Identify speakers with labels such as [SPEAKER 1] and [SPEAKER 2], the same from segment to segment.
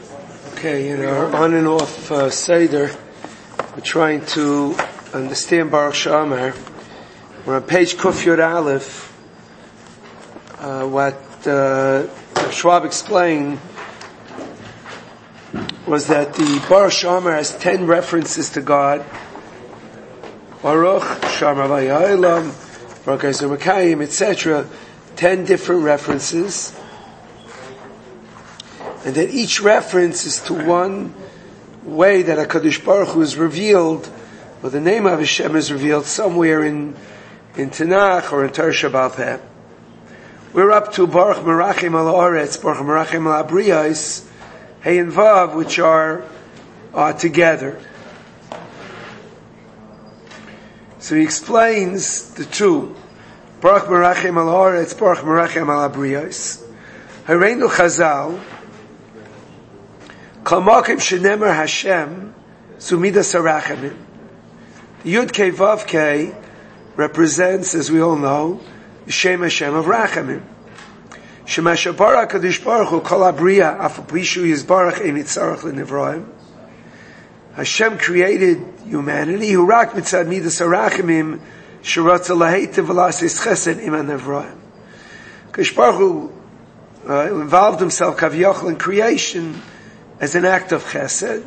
[SPEAKER 1] Okay, in our on and off Seder, we're trying to understand Baruch She'amar. We're on page Kuf Yud Aleph. What Schwab explained was that the Baruch She'amar has 10 references to God. Baruch She'amar V'Ha'olam, Baruch Ezer Mekayim, etc. 10 different references. And that each reference is to one way that HaKadosh Baruch Hu is revealed, or the name of Hashem is revealed somewhere in Tanakh or in Torah She'ba'al Peh. We're up to Baruch Merachim Al Ha'aretz, Baruch Merachim Al Ha'briyos, Hey and Vav, which are together. So he explains the two. Baruch Merachim Al Ha'aretz, Baruch Merachim Al Ha'briyos. Hareinu Chazal, Kalmakim shenemer Hashem sumidas harachamim. The Yud Kei Vav Kei represents, as we all know, the Shem Hashem of Rachamim. Shemasha Baruch Kadosh Baruch Hu Kol Abriya Afapishu Yizbarach Ein Yitzarach L'Nivroim. Hashem created humanity who rak mitzad midas harachamim sheratza laheitiv v'lasis chesed iman Nivroim. Kadosh Baruch Hu involved himself kaviyachol in creation as an act of chesed.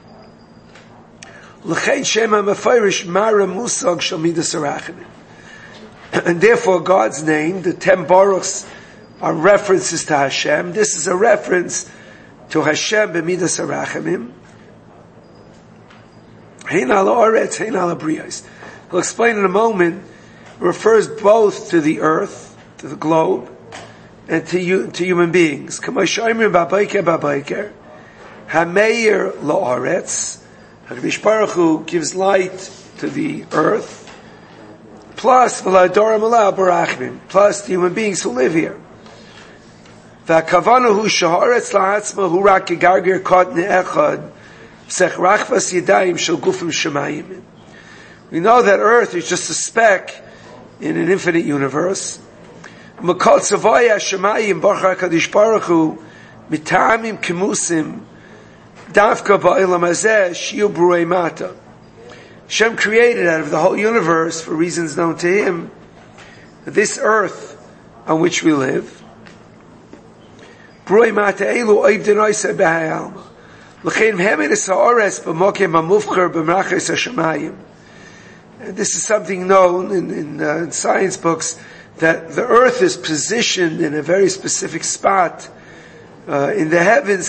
[SPEAKER 1] And therefore God's name, the 10 Baruchs, are references to Hashem. This is a reference to Hashem b'midas harachamim. Hein al ha'aretz, hein al ha'briyos. He'll explain in a moment. It refers both to the earth, to the globe, and to human beings. Hameir la'aretz, HaKadosh Baruch Hu gives light to the earth, plus v'la'adoram ala barachmim, plus the human beings who live here. V'akavana hu sha'aretz la'atzma hu rak gegarger kod ne'echad v'sech rachvas yadayim shel gufim shemayim. We know that earth is just a speck in an infinite universe. M'kol tzavaya shemayim baruch HaKadosh Baruch Hu mita'amim kemusim Dafka ba'olam hazeh shiu b'ruei mata. Hashem created out of the whole universe, for reasons known to Him, this earth on which we live. B'ruei mata elu oivdin oiseh b'ha'alma. L'chein heminis ha'ores b'mokem ha'mufcher b'mrachos ha'shamayim. And this is something known in science books, that the earth is positioned in a very specific spot in the heavens,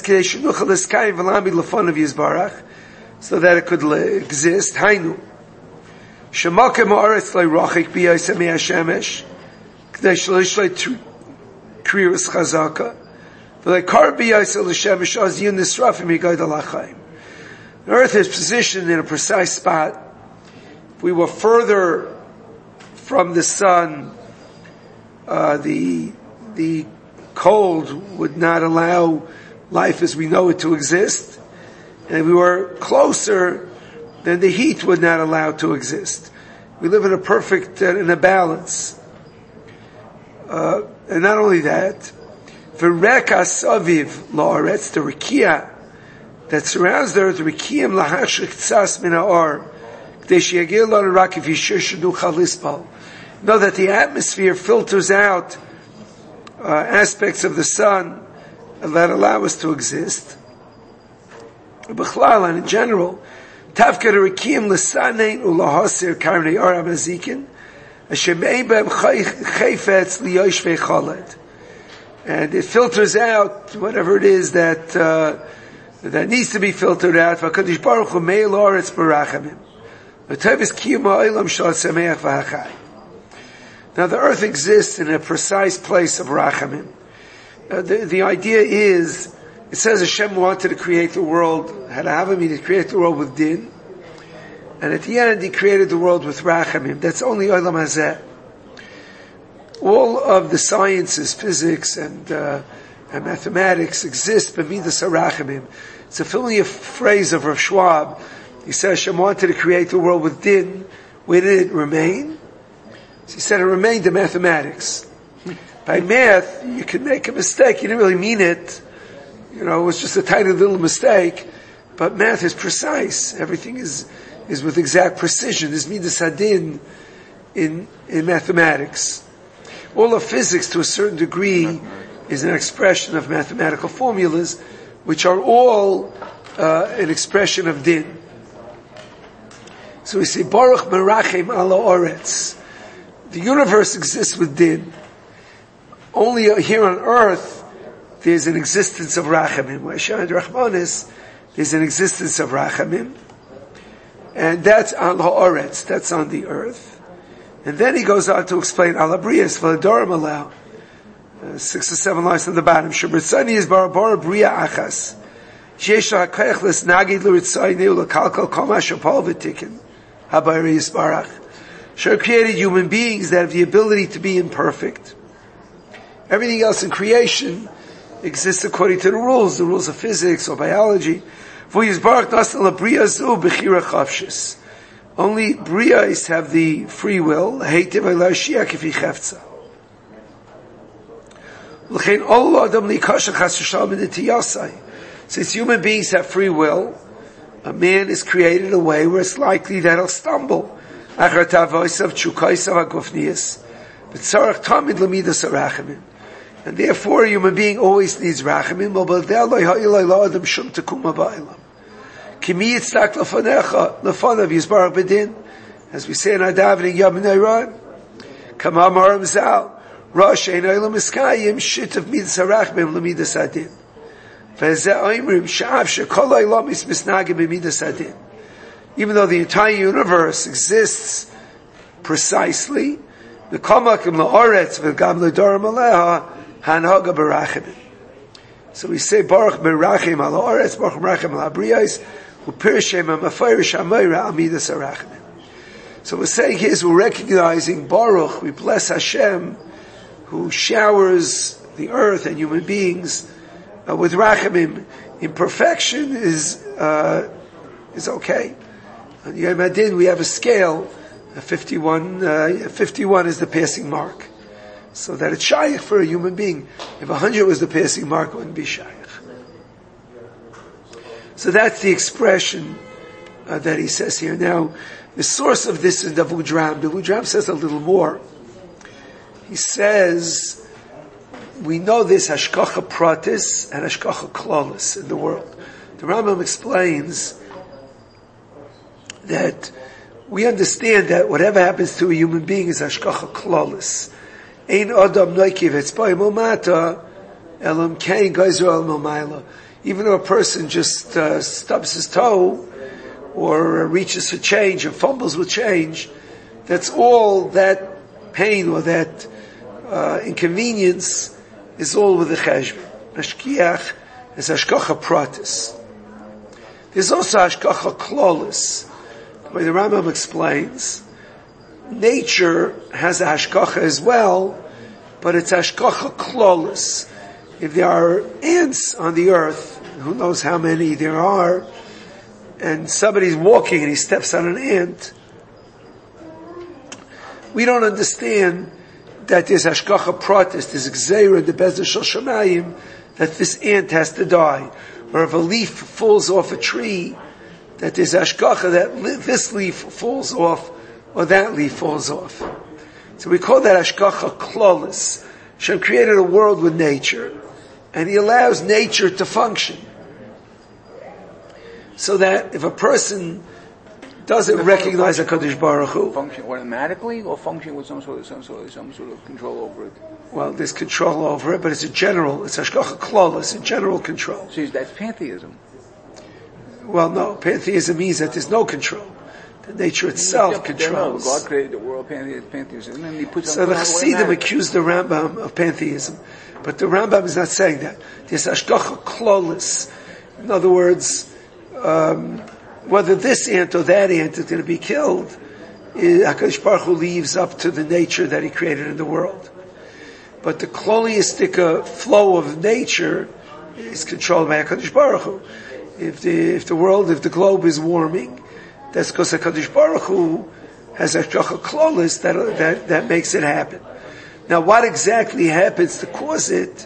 [SPEAKER 1] so that it could exist. Hainu. Shemakem ha'aretz le'rochik b'yosem me'hashemesh, k'dei sh'lo krius chazaka, v'le'kar b'yosem l'shemesh az yun nisrafim yigayd alachayim. The earth is positioned in a precise spot. If we were further from the sun, the cold would not allow life as we know it to exist, and if we were closer, then the heat would not allow it to exist. We live in a perfect, in a balance. And not only that, v'reka saviv la'aretz, the rikia that surrounds the earth, rikiim lahashrik tzas min ha'or, k'dei she'yagil lo rak if yishir sheducha lispal. Know that the atmosphere filters out aspects of the sun that allow us to exist. B'chlal, and in general, tavka rikim l'sanein u'lahasir karnei or amazikin, asher me'ibem chayfetz liyoshvei choled. And it filters out whatever it is that needs to be filtered out. V'akadosh Baruch Hu meil ha'aretz barachamim. V'tevis kiyum ha'olam shal sameach v'hachai. Now the earth exists in a precise place of rachamim. The idea is, it says Hashem wanted to create the world, had Avami to create the world with din, and at the end He created the world with rachamim. That's only olam hazeh. All of the sciences, physics and mathematics exist b'midas harachamim. It's a familiar phrase of Rav Schwab. He says Hashem wanted to create the world with din. Where did it remain? So he said it remained in mathematics. By math, you can make a mistake. You didn't really mean it. it was just a tiny little mistake, but math is precise. Everything is with exact precision. There's midas hadin in mathematics. All of physics, to a certain degree, is an expression of mathematical formulas, which are all an expression of din. So we say, Baruch merachem ala oretz. The universe exists with din. Only here on earth, there's an existence of rachamim. Hashem Rachmanis, there's an existence of rachamim. And that's on ha'oretz, that's on the earth. And then he goes on to explain alabrias, v'ladorim allow. 6 or 7 lines on the bottom. Shebritzani is barabara bria achas. Sheyesh ha'kayach lesnagid l'ritzayni u'lakalkal kol ma shapal v'tikin. Habayri yisbarach. She created human beings that have the ability to be imperfect. Everything else in creation exists according to the rules of physics or biology. Only Brias have the free will. Since human beings have free will, a man is created in a way where it's likely that he'll stumble. And therefore, a human being always needs rachamim. As we say in our davening, Yom Neiron, Kama Maram Zal, Rosh Ein Olam Iskayim, Shit of Midas HaRachmim, L'Midas Adin. V'ezeh Oimrim, Sha'av She'kol Olam Is Misnagim B'Midas Adin. Even though the entire universe exists precisely, the Kamakim La'oretz, V'gam L'Dorim Aleha, Hanhaga Barachim. So we say Baruch Merachim Al Haaretz, Baruch Merachim Al Abriyos, Upirshem Amafayrish Amayra Amidas Arachim. So we're saying here is we're recognizing Baruch, we bless Hashem, who showers the earth and human beings with Rachamim. Imperfection is okay. On Yom Adin we have a scale. 51 is the passing mark. So that it's shaykh for a human being. If 100 was the passing mark, it wouldn't be shaykh. So that's the expression that he says here. Now, the source of this is the Vudram. The Vudram says a little more. He says, we know this hashkacha pratis and hashkacha klolis in the world. The Rambam explains that we understand that whatever happens to a human being is hashkacha klolis. Ein adam noikiv etzbay momata elam kein geyser al momayla. Even though a person just stubs his toe or reaches for change or fumbles with change, that's all that pain or that inconvenience is all with the cheshbon. Hashkiach is hashkacha pratis. There's also hashkacha klolis. The way the Rambam explains, nature has a hashkacha as well, but it's hashkacha klolis. If there are ants on the earth, who knows how many there are, and somebody's walking and he steps on an ant, we don't understand that there's hashkacha pratis, there's gzeira, the bezah shel shamayim, that this ant has to die. Or if a leaf falls off a tree, that there's hashkacha that this leaf falls off, or that leaf falls off. So we call that hashkacha klolis. Hashem created a world with nature, and He allows nature to function. So that if a person doesn't recognize HaKadosh Baruch Hu,
[SPEAKER 2] function automatically, or function with some sort of control over it.
[SPEAKER 1] Well, there's control over it, but it's it's hashkacha klal, it's a general control.
[SPEAKER 2] See, that's pantheism.
[SPEAKER 1] Well, no, pantheism means that there's no control. The nature itself controls.
[SPEAKER 2] God created the world, pantheism, and He puts.
[SPEAKER 1] So the Chassidim accuse the Rambam of pantheism, but the Rambam is not saying that. There's hashkacha klolis. In other words, whether this ant or that ant is going to be killed, HaKadosh Baruch Hu leaves up to the nature that He created in the world. But the kloliistic flow of nature is controlled by HaKadosh Baruch Hu. If the globe is warming, that's because HaKadosh Baruch Hu has a hashkacha klolis that makes it happen. Now, what exactly happens to cause it?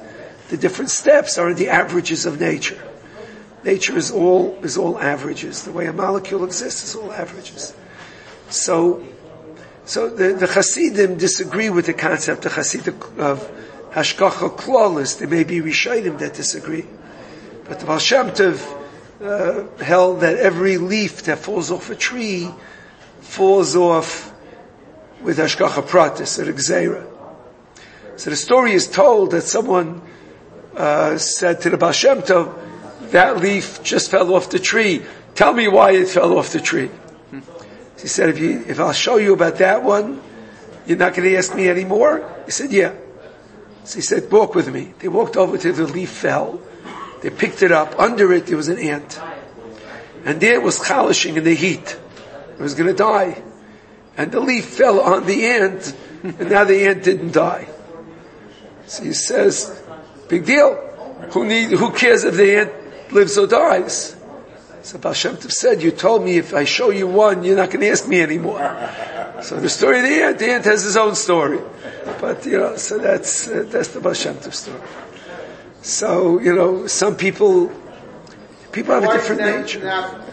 [SPEAKER 1] the different steps are the averages of nature. Nature is all averages. The way a molecule exists is all averages. So the Hasidim disagree with the concept of Hashgacha Klalis. There may be Rishonim that disagree. But the Baal Shem Tov held that every leaf that falls off a tree falls off with Hashgacha Pratis, or Gzeira. So the story is told that someone said to the Baal Shem Tov, that leaf just fell off the tree. Tell me why it fell off the tree. He said, if I'll show you about that one, you're not going to ask me anymore? He said, yeah. So he said, walk with me. They walked over to the leaf fell. They picked it up. Under it, there was an ant. And there it was chalishing in the heat. It was going to die. And the leaf fell on the ant, and now the ant didn't die. So he says, big deal. Who cares if the ant lives or dies? So Baal Shem Tov said, you told me if I show you one, you're not going to ask me anymore. So the story of the ant has his own story. But, so that's the Baal Shem Tov story. So, some people have a different nature.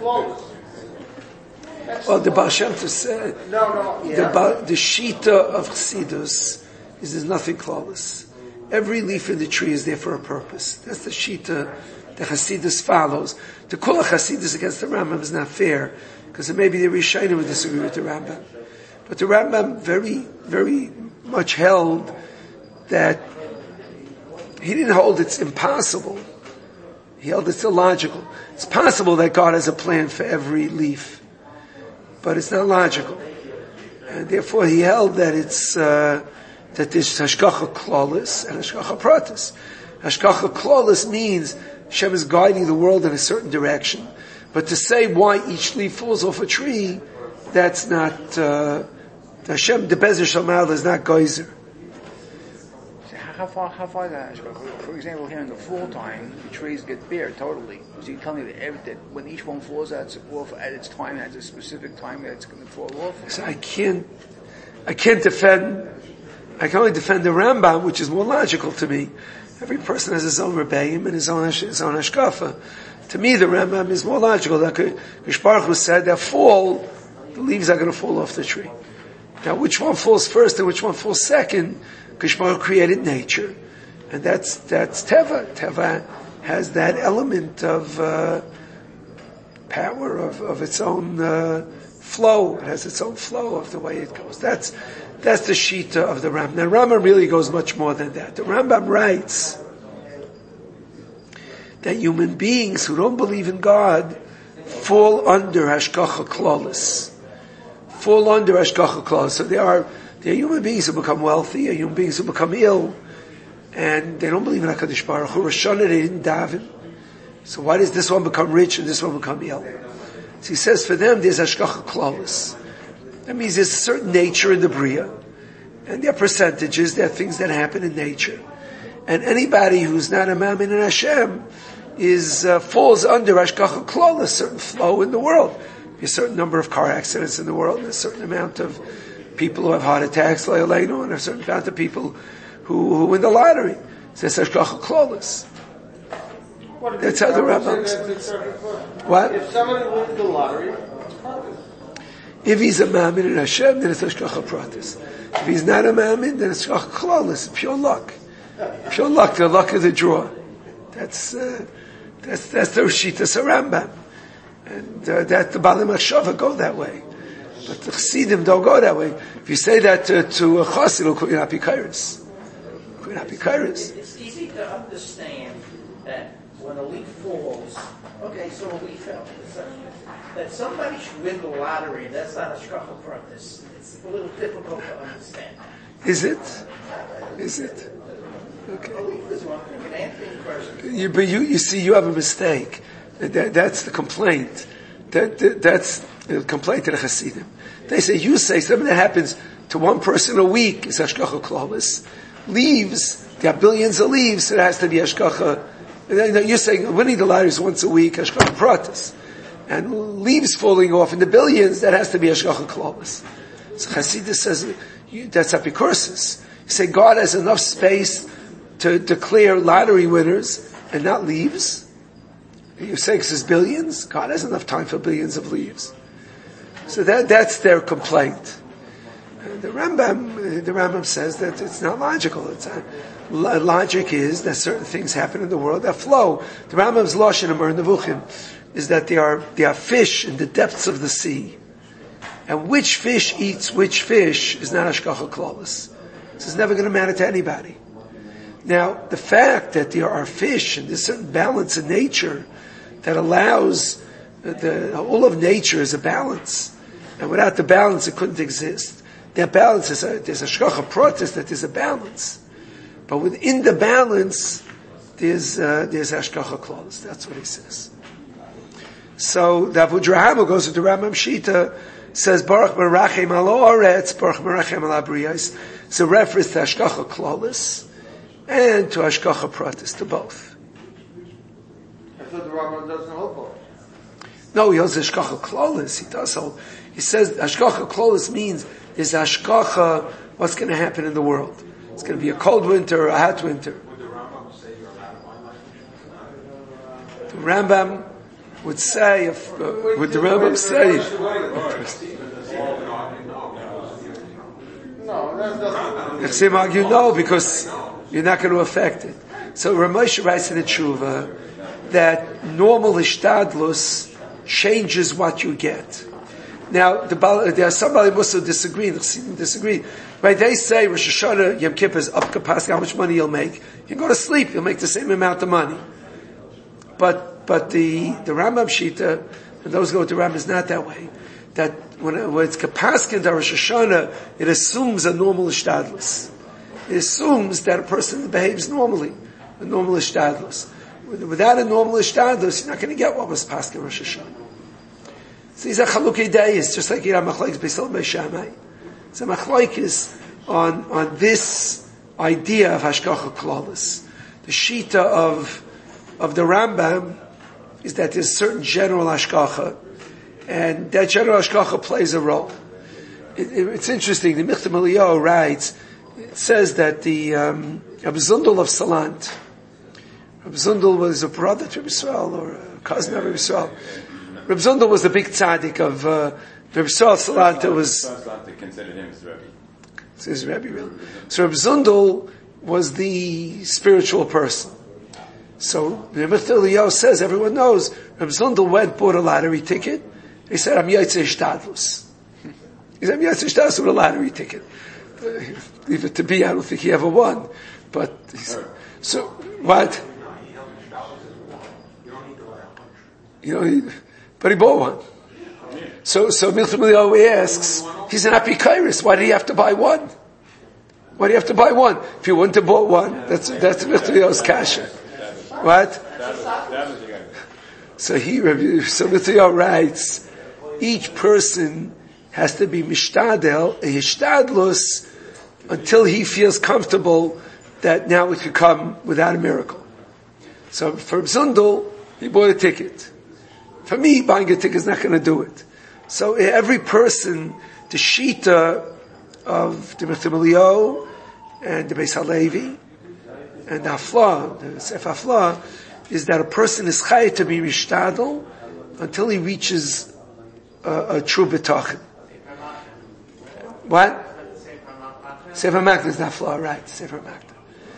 [SPEAKER 1] Well, the Baal Shem Tov said, the Shita of Chassidus is there's nothing flawless. Every leaf in the tree is there for a purpose. That's the Shita the Hasidus follows. To call a Hasidus against the Rambam is not fair, because maybe the Rishonim would disagree with the Rambam. But the Rambam very, very much held that he didn't hold it's impossible. He held it's illogical. It's possible that God has a plan for every leaf, but it's not logical. And therefore he held that it's that there's Hashgacha Klalis and Hashgacha Pratis. Hashgacha Klalis means Hashem is guiding the world in a certain direction. But to say why each leaf falls off a tree, that's not, Hashem, the Bezer Shalmal is not geyser.
[SPEAKER 2] How far is that? For example, here in the fall time, the trees get bare totally. So you tell me that when each one falls off at its time, it has a specific time that it's going to fall off?
[SPEAKER 1] So I can only defend the Rambam, which is more logical to me. Every person has his own rebbeim and his own hashkafa. To me, the Rambam is more logical. Like Kadosh Baruch Hu said, that the leaves are going to fall off the tree. Now, which one falls first and which one falls second? Kadosh Baruch Hu created nature, and that's Teva. Teva has that element of power of its own flow. It has its own flow of the way it goes. That's the Shita of the Rambam. Now, Rambam really goes much more than that. The Rambam writes that human beings who don't believe in God fall under Hashgacha Klalis. So there are human beings who become wealthy, there are human beings who become ill, and they don't believe in HaKadosh Baruch Hu. Rosh Hashanah, they didn't daven. So why does this one become rich and this one become ill? So he says for them, there's Hashgacha Klalis. That means there's a certain nature in the Bria, and there are percentages, there are things that happen in nature. And anybody who's not a Mamin in Hashem falls under Hashgacha Klalis, a certain flow in the world. There's a certain number of car accidents in the world, there's a certain amount of people who have heart attacks, and a certain amount of people who win the lottery. So it's Hashgacha Klalis. That's how the Rambam says. What?
[SPEAKER 3] If somebody wins the lottery, it's Pratis.
[SPEAKER 1] If he's a Mamin in Hashem, then it's Hashgacha Pratis. If he's not a Mamin, then it's Hashgacha Klalis, pure luck. Pure luck, the luck of the draw. That's the Rishitas Rambam. And that the Baalei Machshava go that way. But the Chassidim don't go that way. If you say that to a Chassid, it'll call you not Pikairis.
[SPEAKER 4] It's easy to understand that when a leaf falls, so a leaf fell. That somebody should win the lottery, that's not a Hashgacha Pratis. It's a little difficult to understand.
[SPEAKER 1] Is it? Okay.
[SPEAKER 4] A leaf is one thing, an ant person.
[SPEAKER 1] But you see, you have a mistake. That's the complaint. That's the complaint to the Hasidim. They say, something that happens to one person a week is Hashgacha Klalis. Leaves, there are billions of leaves, so it has to be Hashgacha. You're saying winning the lottery is once a week, Hashgacha Pratis. And leaves falling off in the billions, that has to be Hashgacha Klalis. So Hasidus says, that's Apikursis. You say God has enough space to declare lottery winners and not leaves. You say it's billions. God has enough time for billions of leaves. So that's their complaint. The Rambam says that it's not logical. Logic is that certain things happen in the world that flow. The Rambam's Lashon in Nevuchim is that there are fish in the depths of the sea, and which fish eats which fish is not hashgacha klalis. This is never going to matter to anybody. Now, the fact that there are fish and there's certain balance in nature that allows all of nature is a balance, and without the balance it couldn't exist. That balance there's a hashgacha pratis that there's a balance, but within the balance there's hashgacha klalis. That's what he says. So the Avudraham goes with the Rambam Shita, says Baruch Merachem al Oretz, Baruch Merachem al Abriyos. It's a reference to hashgacha klalis and to hashgacha pratis, to both.
[SPEAKER 3] I thought the Rambam doesn't hold both.
[SPEAKER 1] No, he holds hashgacha klalis. He does hold. He says hashgacha klalis means there's hashgacha what's going to happen in the world. It's going to be a cold winter or a hot winter.
[SPEAKER 3] Would the Rambam say you're allowed to buy life?
[SPEAKER 1] The Rambam would say, would the Rambam say?
[SPEAKER 3] No, that doesn't.
[SPEAKER 1] If they argue no, because you're not going to affect it. So Ramosha writes in the Tshuva that normal ishtadlus changes what you get. Now, there are some Baalei Mussar disagree. Right? They say Rosh Hashanah, Yom Kippur is up capacity, how much money you'll make. You go to sleep, you'll make the same amount of money. But the Rambam Shita, and those who go to Rambam, is not that way. That when it's kapaskin to Rosh Hashanah, it assumes a normal ishtadlus. It assumes that a person behaves normally, a normal ishtadlus. Without a normal ishtadlus, you're not going to get what was paskin Rosh Hashanah. So these are chalukei dayis, just like Yirah Machlokes Beisil Beishamai. So Machlokes on this idea of hashgacha klalis. The shita of the Rambam is that there's certain general hashgacha, and that general hashgacha plays a role. It's interesting. The Michtav Eliyahu writes, it says that the Rabbi Zundel of Salant, Rabbi Zundel was a brother to Rabbi Yisrael or a cousin of Rabbi Yisrael. Rabbi Zundel was the big tzaddik of Rabbi Yisrael Salant. It was
[SPEAKER 5] considered him as Rebbe.
[SPEAKER 1] It's his Rebbe, really. So Rabbi Zundel was the spiritual person. So the Michtav Eliyahu says, everyone knows, Rabbi Zundel went, bought a lottery ticket. He said, I'm Yotzei Ishtadlus. He said, I'm Yotzei Ishtadlus with a lottery ticket. Leave it to be, I don't think he ever won. But, so, what? You don't need, but he bought one. So Michtav Eliyahu asks, he's an apikairis, why did he have to buy one? Why do you have to buy one? If you wouldn't have bought one, that's Michtav Eliyahu's kasha. What? So Michtav Eliyahu writes, each person has to be mishtadel, a hishtadlus, until he feels comfortable that now it could come without a miracle. So for Zundel, he bought a ticket. For me, buying a ticket is not going to do it. So every person, the shita of the Michtav Eliyahu and the Beis Halevi and the Hafla, the Sefer Hafla, is that a person is chayit to be mishtadel until he reaches a true bitachon. What? Sefer Makna is not Hafla, right? Sefer Makna.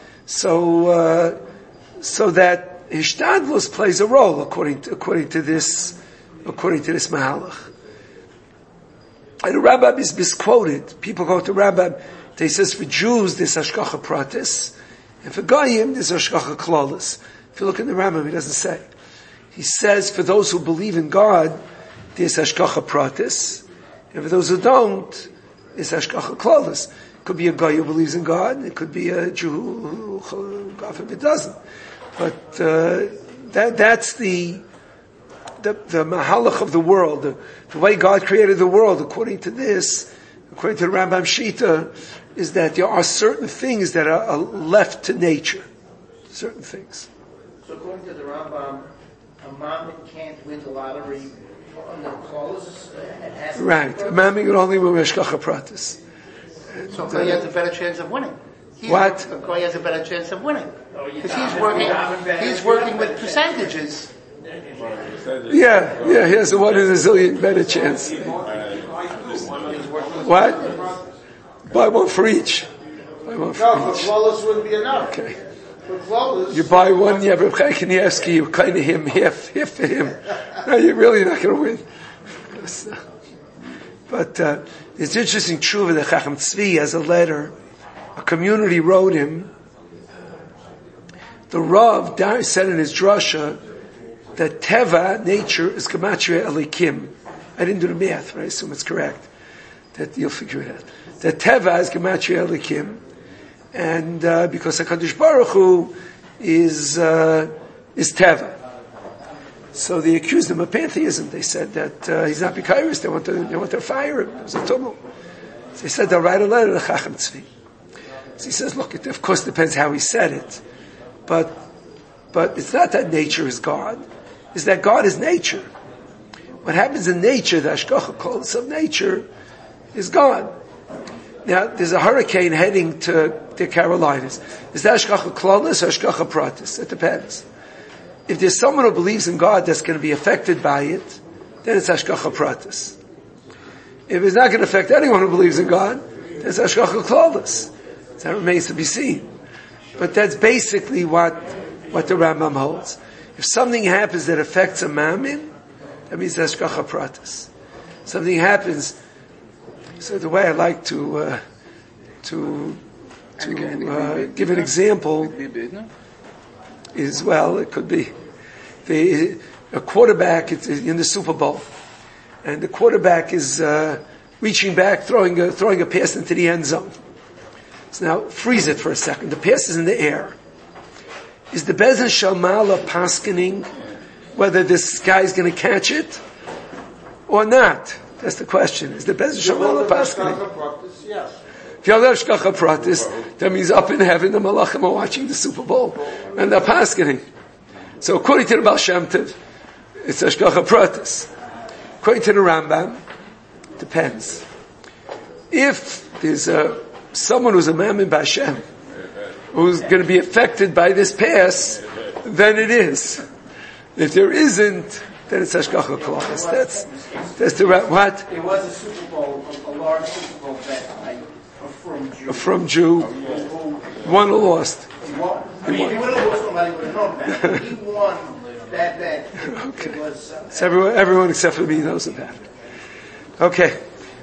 [SPEAKER 1] So that hishtadlus plays a role according to this mahalach. And the Rambam is misquoted. People go to Rambam. They says for Jews there's hashgacha pratis, and for Goyim there's hashgacha klalis. If you look in the Rambam, he doesn't say. He says for those who believe in God there's hashgacha pratis, and for those who don't, it's hashgacha klalis. It could be a Goy who believes in God, it could be a Jew who God forbid doesn't. But that's the mahalach of the world, the way God created the world, according to the Rambam Shita, is that there are certain things that are left to nature. Certain things.
[SPEAKER 4] So according to the Rambam, a mammon can't win the lottery under clause.
[SPEAKER 1] Right. A mammon can only win hashgacha pratis.
[SPEAKER 6] So you have the better chance of winning.
[SPEAKER 1] What?
[SPEAKER 6] A guy has a better chance of winning. Because he's
[SPEAKER 4] working
[SPEAKER 6] working with percentages.
[SPEAKER 1] Yeah, he has a 1 in a zillion better chance. What? Buy one for each.
[SPEAKER 7] No, for flawless wouldn't be enough.
[SPEAKER 1] Okay.
[SPEAKER 7] For flawless.
[SPEAKER 1] You buy one, you have Reb Chaim Kanievsky, you kind of him, half for him. No, you're really not going to win. But it's interesting, true that Chacham Tzvi has a letter. A community wrote him. The Rav said in his drasha that Teva, nature, is Gematria Elikim. I didn't do the math, but I assume it's correct. That you'll figure it out. That Teva is Gematria Elikim. And because HaKadosh Baruch Hu is Teva. So they accused him of pantheism. They said that he's not Bikairis. They want to fire him. It was a tumult. So they said they'll write a letter to Chacham Tzvi. So he says, look, it of course depends how he said it. But it's not that nature is God. It's that God is nature. What happens in nature, the Hashgacha Klolus of nature, is God. Now, there's a hurricane heading to the Carolinas. Is that Hashgacha Klolus or Hashgacha Pratis? It depends. If there's someone who believes in God that's going to be affected by it, then it's Hashgacha Pratis. If it's not going to affect anyone who believes in God, then it's Hashgacha Klolus. That remains to be seen. But that's basically what the Rambam holds. If something happens that affects a mammon, that means Hashgacha Pratis. Something happens. So the way I like to give an example is, well, it could be a quarterback in the Super Bowl, and the quarterback is reaching back, throwing a pass into the end zone. So now freeze it for a second. The pass is in the air. Is the Beis Din Shel Ma'ala paskening whether this guy is going to catch it or not? That's the question. Is the Beis Din Shel Ma'ala paskening?
[SPEAKER 7] Yes.
[SPEAKER 1] If you have Hashgacha Pratis, that means up in heaven the Malachim are watching the Super Bowl and they're paskening. So according to the Baal Shem Tov, it's Hashgacha Pratis. According to the Rambam, it depends. If there's someone who's a Mammon B'Hashem, who's going to be affected by this pass, then it is. If there isn't, then it's Hashgacha Klolus. That's the right, what?
[SPEAKER 4] It was a Super Bowl, a large Super Bowl bet by a
[SPEAKER 1] from Jew. Won or lost?
[SPEAKER 4] He won. I mean, if he would have lost, nobody would have known that. He won that bet.
[SPEAKER 1] Okay.
[SPEAKER 4] It was,
[SPEAKER 1] So everyone except for me knows about it. Okay.